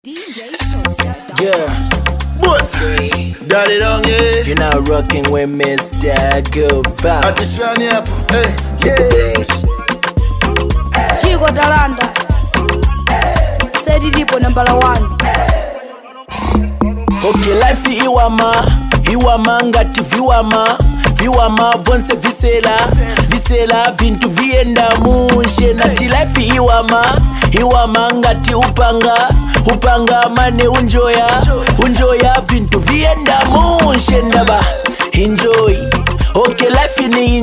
DJ Showstar. Yeah, Boss, daddy down, yeah. you're now rocking with Mr. Good Vibe. At the shiny apple, hey, yeah. Chico Talanda. Said it deep on number one. Okay, life iwama ngati viwama vonse visela vintu vienda mushe nati life iwama ngati upanga mane unjoya vintu vienda mushe ndaba enjoy. Okay, life ni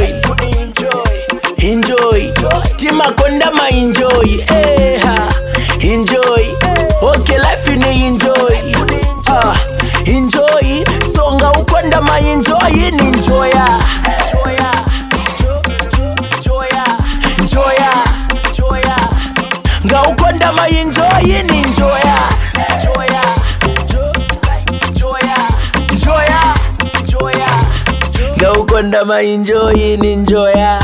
enjoy timakonda ma enjoy enjoy. Okay, life ni enjoy songa ukonda ma enjoy ni enjoya nga ukonda ma enjoy ni enjoya nga ukonda ma enjoy ni enjoya.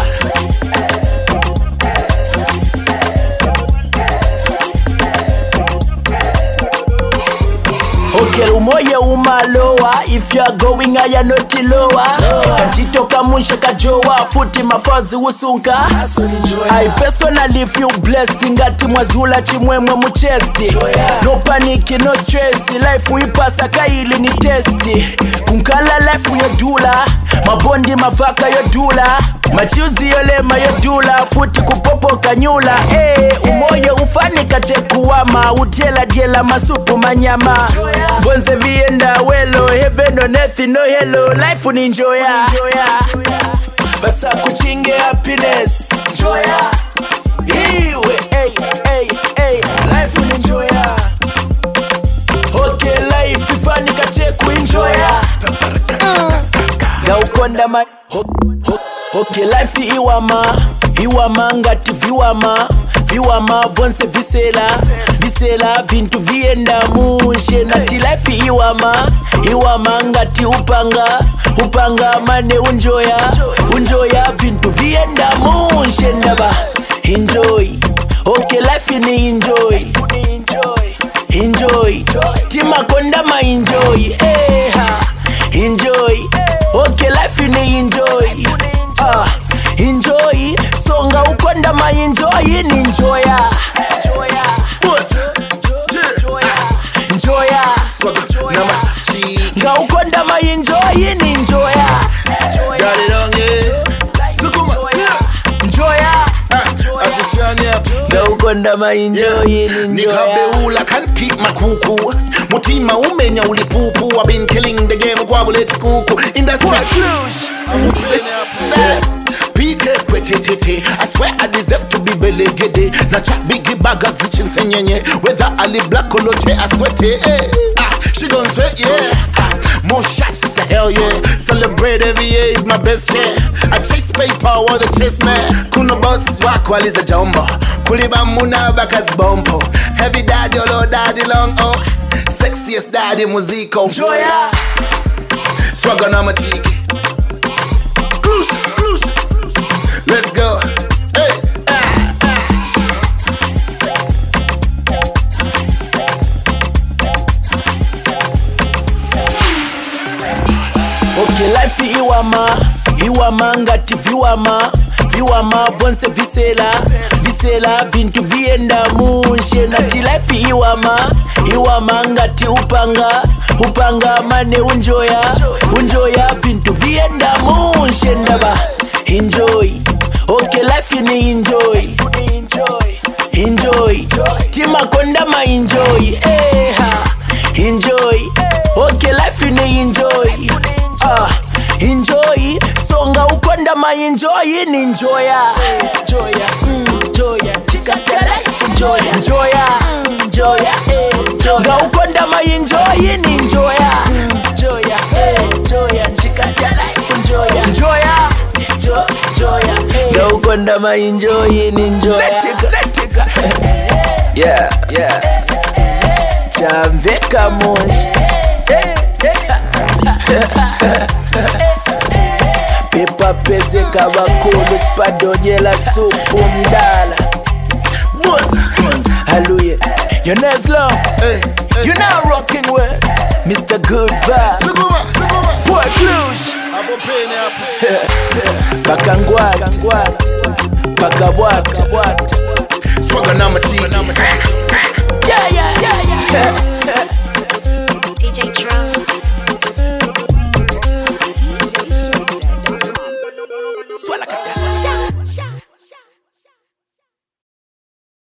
Okay, umoye umalowa. If you are going higher not lower. Kanjitoka munsha kajowa. Futi mafazi usunka. I personally feel blessed. Ngati mwazula chimwemwe muchesti. No panic, no stress. Life uipasa kaili ni testi. Kunkala life uyodula. Mabondi mavaka yodula. Machuzi yolema yodula. Futi kupopo kanyula. Umoye ufani kachekuwama. Diela masupu manyama. Vonse vienda welo. Heaven on earth no hello. Life ni enjoya. Basa kuchinge happiness. Enjoya. Iwe life ni enjoya. Okay, life ifani kacheku enjoya. Ga ukonda ma okay, life iwama ngati viwama vonse visela vintu vienda mushe nati life iwama ngati upanga mane unjoya vintu vienda mushe ndaba enjoy. Okay, life ni enjoy timakonda ma enjoy enjoy. Okay, life ni enjoy songa ukonda ma enjoy ni enjoya Boss, enjoya nga ukonda ma enjoy ni enjoya daddy down, yeah. Sukuma, enjoya at the shiny apple. nga ukonda ma enjoy ni enjoya. Nikabeula can't keep my cuckoo. Mutima umenya ulipupu. I've been killing the game kwa bule chikuku. Industry PK pretty. I swear I deserve to be belegede. Na chat biggie baggers zichin senyenye. Whether Ali black or loche I sweat she gon' sweat, yeah. More shots is a hell yeah. Celebrate every year is my best year. I chase paper while the chase man. Kuno boss wako aliza jumbo. Kuliba muna bakas bombo. Heavy daddy olo daddy long oh. Sexiest daddy muziko. Enjoya Swagger na machiki. Cruise. Let's go. Hey. okay, life iwama ngati viwama vonse visela vintu vienda mushe nati life iwama ngati upanga mane unjoya vintu vienda mushe ndaba enjoy. Okay, life ni enjoy timakonda ma enjoy enjoy. Okay, life ni enjoy songa ukonda ma enjoy ni enjoya enjoya nga ukonda ma enjoy ni enjoya nga ukonda ma enjoy ni enjoya. Yeah chamveka munshi pepa pezeka bakulu spadonyela supu mdala. Boss. Hallelujah. Your nails long. You're now rocking with Mr. Good Vibe. Suguma, Suguma. Boy Cluj. Bakangwat, Bakabwat, Swagger number T.